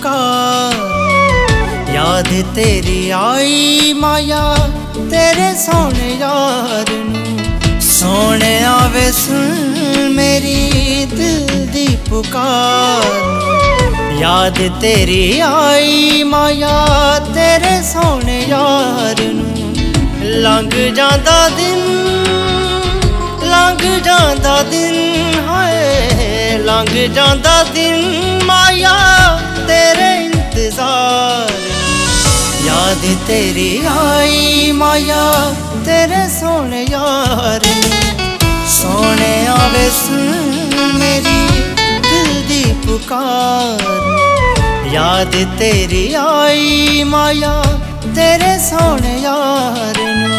पुकार। याद तेरी आई माया तेरे सोने यार नू। सोने आवे सुन मेरी दिल दी पुकार। याद तेरी आई माया तेरे सोने यार नू। लंघ जांदा दिन, लंघ जांदा दिन, हाय लंघ जांदा दिन माया तेरे इंतजार। याद तेरी आई माया तेरे सोने यार नू। सोने आवे सुन मेरी दिल दी पुकार। याद तेरी आई माया तेरे सोने यार नू।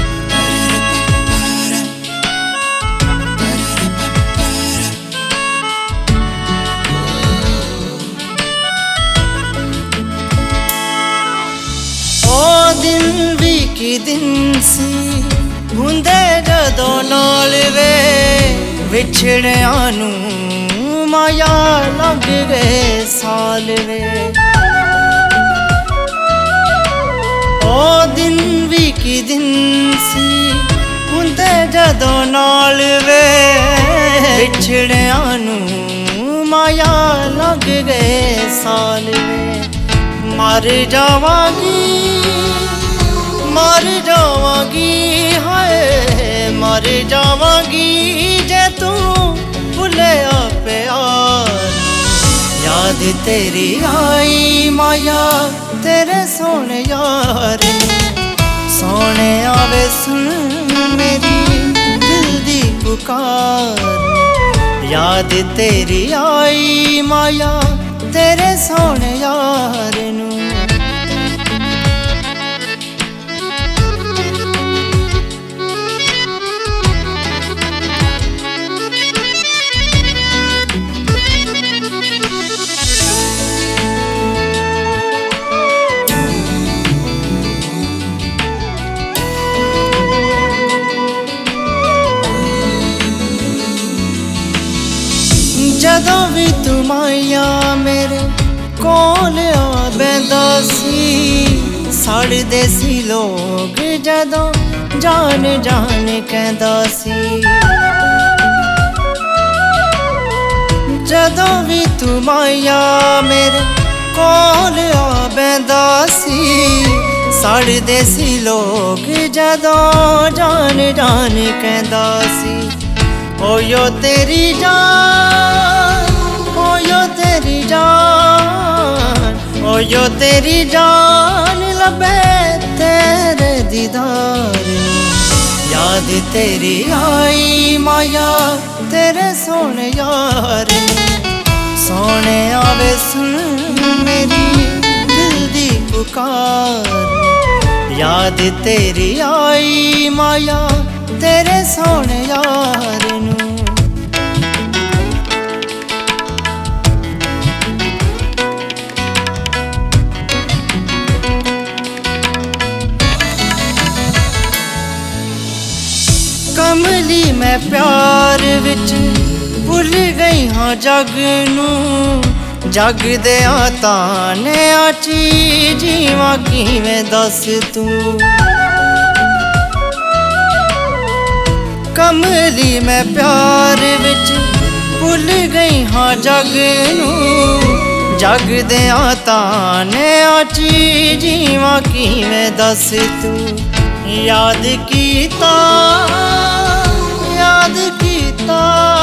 ओ दिन भी की दिन सी हुंदे जदों नाल वे। विछड़िया नू माया लग गए साल वे। ओ दिन भी की दिन सी हुंदे जदों नाल वे। विछड़िया नू माया लग गए साल वे। मर जावांगी, मर जावांगी, हाय मर जावांगी जे तू भुलिया प्यार। याद तेरी आई माया तेरे सोने यार नू। सोने आवे सुन मेरी दिल दी पुकार। याद तेरी आई माया तेरे सोने यार नू। जदों भी तू माया मेरे कोल आ बैंदा सी। सड़दे सी लोग जदों जान जान कहंदा सी। जदों भी तू माया मेरे कोल आ बैंदा सी। सड़दे सी लोग जदों जान जान कहंदा सी। ओयो तेरी जान, ओयो तेरी जान, ओयो तेरी जान लबे तेरे दीदार। याद तेरी आई माया तेरे सोने यार नू। सोने आवे सुन मेरी दिल दी पुकार। याद तेरी आई माया तेरे सोने यार नू। कमली मैं प्यार विच भुल गई हाँ जग नू। जग दे ताने आची जीवा किवें दस तू। कमली मैं प्यार विच भुल गई हाँ जग नू। जग दे ताने आची जीवा किवें दस तू। याद कीता, याद कीता,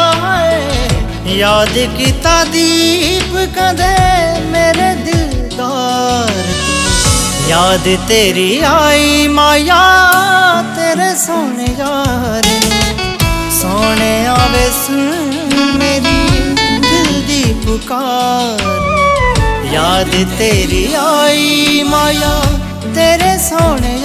याद कीता दीप कदे मेरे दिलदार। याद तेरी आई माया तेरे सोने यार नू। सोने आवे सुन मेरी दिल दी पुकार। याद तेरी आई माया तेरे सोने